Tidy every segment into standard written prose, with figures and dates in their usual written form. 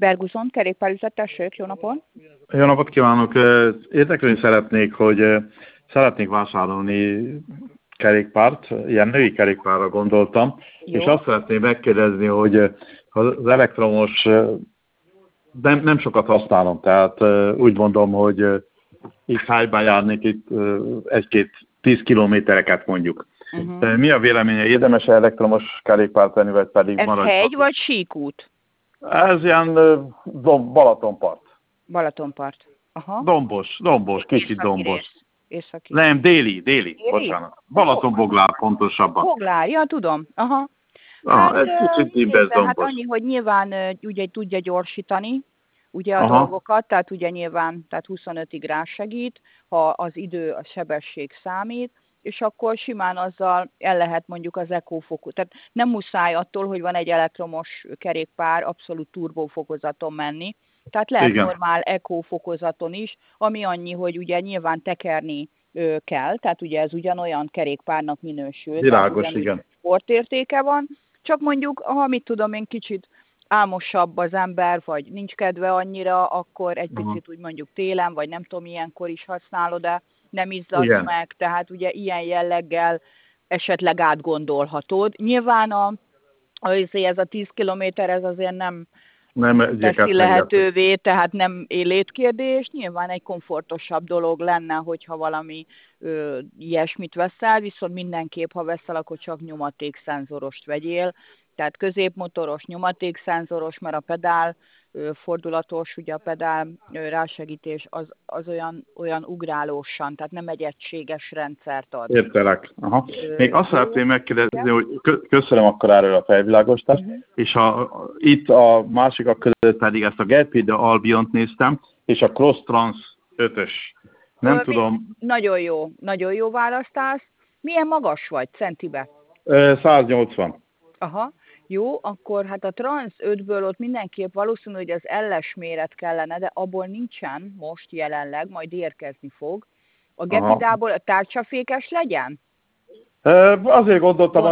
Berguzon, kerékpárüzlet, tessék, jó napot! Jó napot kívánok! Érdeklődni szeretnék, hogy szeretnék vásárolni kerékpárt, ilyen női kerékpárra gondoltam, Jó. és azt szeretném megkérdezni, hogy az elektromos nem sokat használom, tehát úgy mondom, hogy itt hájban járnék itt egy-két 10 kilométereket mondjuk. Mi a véleménye? Érdemes elektromos kerékpárt venni, vagy pedig Ez maradj? hegy vagy síkút? Ez ilyen Balatonpart. Balatonpart. Aha. Dombos, kicsit Északi dombos. rész. Északi. Nem, déli, bocsánat. Balatonboglár pontosabban. Boglár, ja, tudom. Aha. Hát, Ez kicsit nézze, hát dombos. annyi, hogy nyilván ugye tudja gyorsítani ugye a Aha. dolgokat, tehát ugye nyilván tehát 25-ig rásegít, ha az idő, a sebesség számít, és akkor simán azzal el lehet mondjuk az ekófokozat. Tehát nem muszáj attól, hogy van egy elektromos kerékpár, abszolút turbófokozaton menni. Tehát lehet Igen. normál ekófokozaton is, ami annyi, hogy ugye nyilván tekerni kell, tehát ugye ez ugyanolyan kerékpárnak minősül. Világos, igen. Sportértéke van, csak mondjuk, ha mit tudom én, kicsit álmosabb az ember, vagy nincs kedve annyira, akkor egy picit úgy mondjuk télen, vagy nem tudom, ilyenkor is használod, de nem izzadsz meg, tehát ugye ilyen jelleggel esetleg átgondolhatod. Nyilván ez a 10 kilométer, ez azért nem teszi lehetővé, tehát nem létkérdés. Nyilván egy komfortosabb dolog lenne, hogyha valami ilyesmit veszel, viszont mindenképp, ha veszel, akkor csak nyomatékszenzorost vegyél. Tehát középmotoros, nyomatékszenzororos, mert a pedál fordulatos, ugye a pedál rásegítés az olyan ugrálósan, tehát nem egy egységes rendszert ad. Értelek. Aha. Még azt szeretném megkérdezni, hogy köszönöm akkor erről a felvilágostást, és itt a másikak között pedig ezt a Gepida Albiont néztem, és a Cross Trans 5-ös. Nem tudom. Nagyon jó választás. Milyen magas vagy centibe? 180. Aha. Jó, akkor hát a Trans 5-ből ott mindenképp valószínű, hogy az LS méret kellene, de abból nincsen most jelenleg, majd érkezni fog. A Gepidából a tárcsafékes legyen? Azért gondoltam,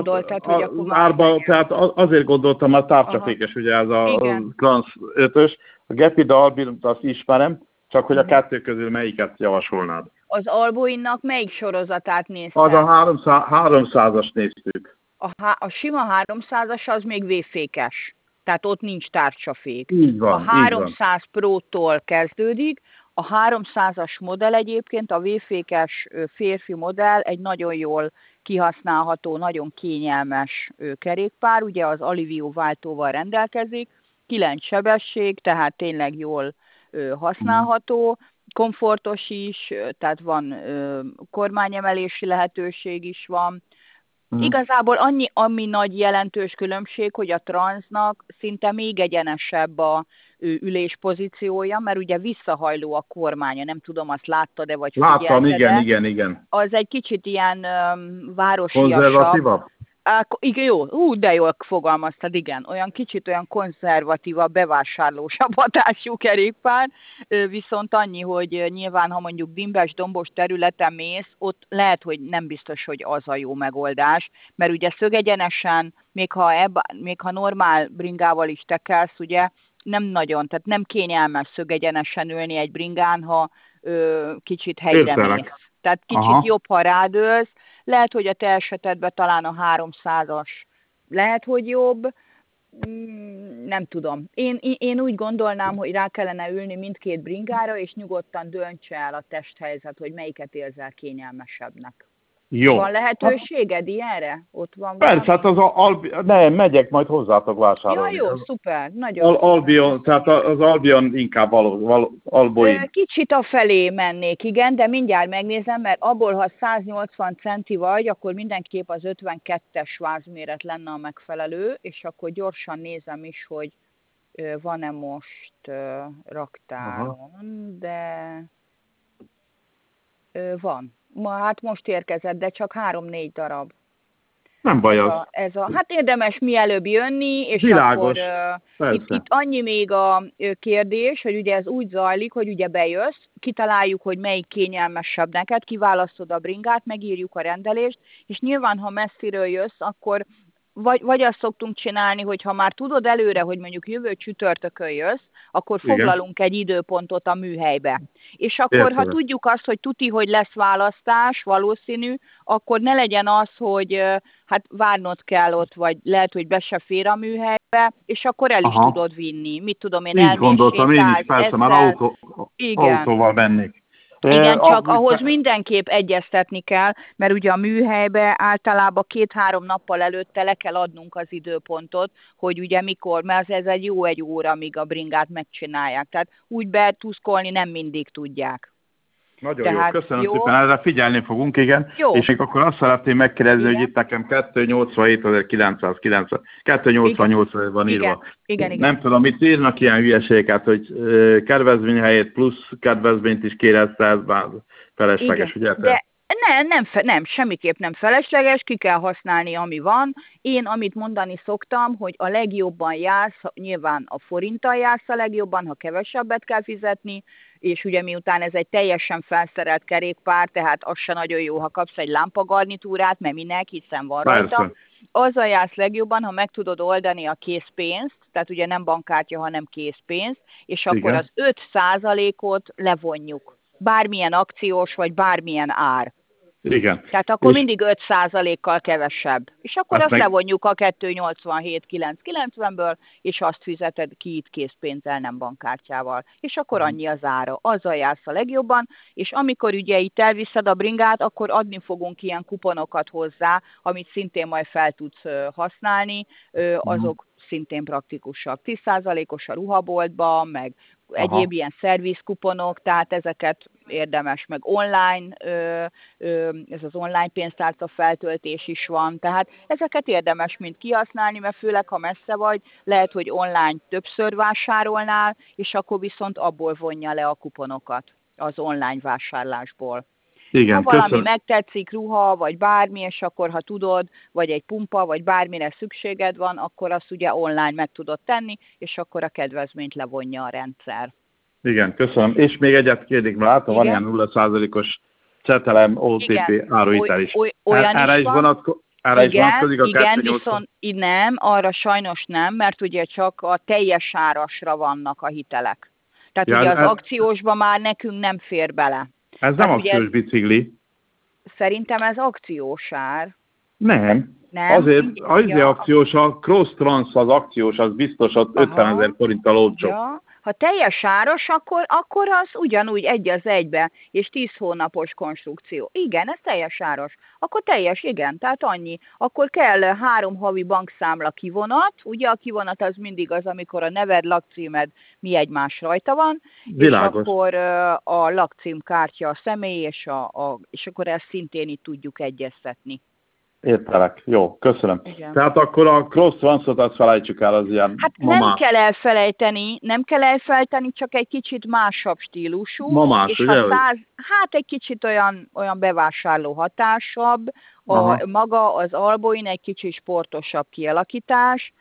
tehát azért gondoltam, a tárcsafékes, ugye ez a Trans 5-ös, a Gepida Albiont azt ismerem, csak hogy a kettő közül melyiket javasolnád? Az Alboinnak melyik sorozatát nézted? Az a 300-as néztük. A sima 300-as az még V-fékes, tehát ott nincs tárcsafék. Így van, a 300 Pro-tól kezdődik, a 300-as modell egyébként, a V-fékes férfi modell egy nagyon jól kihasználható, nagyon kényelmes kerékpár, ugye az Alivio váltóval rendelkezik, 9 sebesség, tehát tényleg jól használható, komfortos is, tehát van kormányemelési lehetőség is van. Igazából ami nagy jelentős különbség, hogy a Transnak szinte még egyenesebb a ülés pozíciója, mert ugye visszahajló a kormánya, nem tudom, azt láttad-e, vagy láttam, igen. Az egy kicsit ilyen városiasabb. Konzervatívabb? Igen, jó, de jól fogalmaztad, igen. Olyan kicsit olyan konzervatívabb, bevásárlósabb hatású kerékpár, viszont annyi, hogy nyilván, ha mondjuk dimbes, dombos területen mész, ott lehet, hogy nem biztos, hogy az a jó megoldás, mert ugye szögegyenesen, még ha normál bringával is tekelsz, ugye, nem nagyon, tehát nem kényelmes szögegyenesen ülni egy bringán, ha kicsit helyre mész. Tehát kicsit jobb, ha rádőlsz. Lehet, hogy a te esetedben talán a 300-as lehet, hogy jobb, nem tudom. Én úgy gondolnám, hogy rá kellene ülni mindkét bringára, és nyugodtan döntse el a testhelyzet, hogy melyiket érzel kényelmesebbnek. Jó. Van lehetőséged ilyenre? Ott van valami? Persze, hát nem, megyek majd hozzátok vásárolni. Ja, jó, szuper, nagyon Albion, tehát az Albion inkább Alboin. Kicsit afelé mennék, igen, de mindjárt megnézem, mert abból, ha 180 centi vagy, akkor mindenképp az 52-es vázméret lenne a megfelelő, és akkor gyorsan nézem is, hogy van-e most raktáron, de van. Hát most érkezett, de csak 3-4 darab. Nem baj hát érdemes mielőbb jönni, és világos, akkor itt annyi még a kérdés, hogy ugye ez úgy zajlik, hogy ugye bejössz, kitaláljuk, hogy melyik kényelmesebb neked, kiválasztod a bringát, megírjuk a rendelést, és nyilván, ha messziről jössz, akkor vagy azt szoktunk csinálni, hogy ha már tudod előre, hogy mondjuk jövő csütörtökön jössz, akkor Igen. foglalunk egy időpontot a műhelybe. És akkor, ha Értelek. tudjuk azt, hogy tuti, hogy lesz választás, valószínű, akkor ne legyen az, hogy hát várnod kell ott, vagy lehet, hogy be se fér a műhelybe, és akkor el is Aha. tudod vinni. Mit tudom én, Így elmész, gondoltam én is, sétálsz, persze, már eszel. Igen. autóval mennék. Igen, csak ahhoz mindenképp egyeztetni kell, mert ugye a műhelybe általában 2-3 nappal előtte le kell adnunk az időpontot, hogy ugye mikor, mert ez egy jó 1 óra, amíg a bringát megcsinálják. Tehát úgy betuszkolni nem mindig tudják. Nagyon Tehát, jó, köszönöm jó? szépen, erre figyelni fogunk, igen. Jó. És még akkor azt szeretném megkérdezni, Igen. hogy itt nekem 287.990, 288 van írva. Igen. Nem tudom, itt írnak ilyen hülyeségeket, hogy kedvezmény helyett plusz kedvezményt is kérhetsz, ez már felesleges, ugye? De nem, semmiképp nem felesleges, ki kell használni, ami van. Én, amit mondani szoktam, hogy a legjobban jársz, nyilván a forinttal jársz a legjobban, ha kevesebbet kell fizetni, és ugye miután ez egy teljesen felszerelt kerékpár, tehát az se nagyon jó, ha kapsz egy lámpagarnitúrát, mert minek, hiszen van rajta. Persze. Azzal jársz legjobban, ha meg tudod oldani a készpénzt, tehát ugye nem bankkártya, hanem készpénz, és akkor Igen. az 5%-ot levonjuk. Bármilyen akciós, vagy bármilyen ár. Igen. Tehát akkor és mindig 5%-kal kevesebb. És akkor azt meg... levonjuk a 287.990-ből, és azt fizeted ki itt készpénzzel, nem bankkártyával. És akkor annyi az ára. Azzal jársz a legjobban, és amikor ugye itt elviszed a bringát, akkor adni fogunk ilyen kuponokat hozzá, amit szintén majd fel tudsz használni, azok szintén praktikusak. 10%-os a ruhaboltba, meg egyéb ilyen szervizkuponok, tehát ezeket érdemes, meg online, ez az online pénztárca feltöltés is van, tehát ezeket érdemes mind kihasználni, mert főleg, ha messze vagy, lehet, hogy online többször vásárolnál, és akkor viszont abból vonja le a kuponokat az online vásárlásból. Igen, ha valami köszönöm. megtetszik, ruha, vagy bármi, és akkor, ha tudod, vagy egy pumpa, vagy bármire szükséged van, akkor azt ugye online meg tudod tenni, és akkor a kedvezményt levonja a rendszer. Igen, köszönöm. És még egyet kérdik, mert látom, van ilyen 0%-os csetelem OTP áruhitel is. Olyan erre is van. Erre is vonatkozik a igen, 280? viszont nem, arra sajnos nem, mert ugye csak a teljes árasra vannak a hitelek. Tehát Ja, ugye az akciósban már nekünk nem fér bele. Ez nem akciós bicikli. Szerintem ez akciós ár. Nem. Azért az akciós, a Cross Trans az akciós, az biztos ott 50 000 forinttal olcsó. Ja. Ha teljes áras, akkor az ugyanúgy 1:1, és 10 hónapos konstrukció. Igen, ez teljes áras. Akkor teljes, igen, tehát annyi. Akkor kell 3 havi bankszámla kivonat, ugye a kivonat az mindig az, amikor a neved, lakcímed, mi egymás rajta van, Világos. És akkor a lakcímkártya a személy, és akkor ezt szintén itt tudjuk egyeztetni. Értelek. Jó, köszönöm. Igen. Tehát akkor a Cross Transot azt felejtsük el, az ilyen hát nem kell elfelejteni, csak egy kicsit másabb stílusú. Mamás, és ugye? Hát egy kicsit olyan bevásárló hatásabb, maga az Alboin egy kicsit sportosabb kialakítás,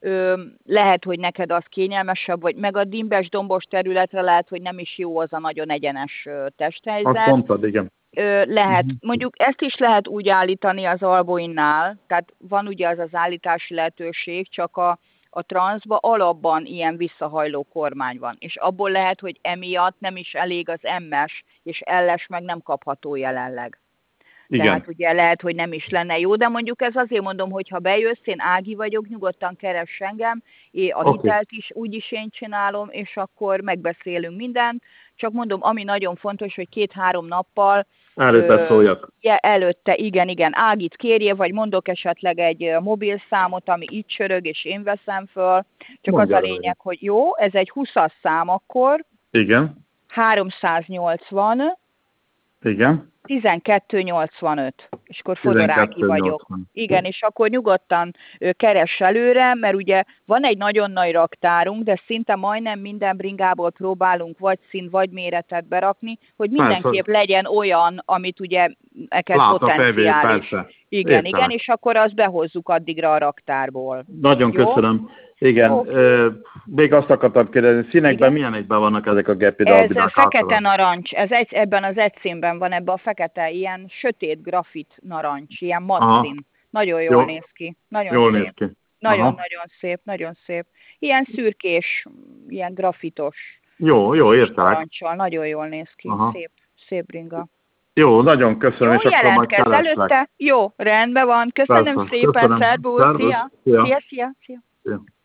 lehet, hogy neked az kényelmesebb, vagy meg a dimbes dombos területre lehet, hogy nem is jó az a nagyon egyenes testhelyzet. Azt mondtad, igen. Lehet, mondjuk ezt is lehet úgy állítani az Alboinnál, tehát van ugye az állítási lehetőség, csak a transzba alapban ilyen visszahajló kormány van, és abból lehet, hogy emiatt nem is elég az MS, és LS meg nem kapható jelenleg. Igen. Tehát ugye lehet, hogy nem is lenne jó, de mondjuk ez azért mondom, hogy ha bejössz, én Ági vagyok, nyugodtan keress engem, a hitelt is úgyis én csinálom, és akkor megbeszélünk mindent. Csak mondom, ami nagyon fontos, hogy 2-3 nappal előtte szóljak. Előtte, igen, Ágit kérje, vagy mondok esetleg egy mobilszámot, ami így csörög, és én veszem föl. Csak mondja, az a lényeg, hogy jó, ez egy 20-as szám akkor. Igen. 380. Igen. 1285, és akkor Fodor Ági vagyok. Igen, és akkor nyugodtan keress előre, mert ugye van egy nagyon nagy raktárunk, de szinte majdnem minden bringából próbálunk vagy szín, vagy méretet berakni, hogy mindenképp legyen olyan, amit ugye neked potenciális. Igen, és akkor azt behozzuk addigra a raktárból. Nagyon jó? Köszönöm. Igen, még azt akartam kérdezni, színekben milyen egyben vannak ezek a gepidal? Ez fekete narancs, ebben az egy színben van, ebben a fekete, ilyen sötét grafit narancs, ilyen matt szín. Nagyon jól néz ki. Nagyon jól néz szép. ki. Nagyon-nagyon szép, nagyon szép. Ilyen szürkés, ilyen grafitos Jó, kis értelek. narancsal. Nagyon jól néz ki. Aha. Szép, szép bringa. Jó, nagyon köszönöm, Jó, és akkor majd jelentkezz kereslek. előtte? Jó, rendben van. Köszönöm Persze. szépen, Köszönöm. szervusz, Szervusz. szia. Szia. Szia, szia, szia. Szia.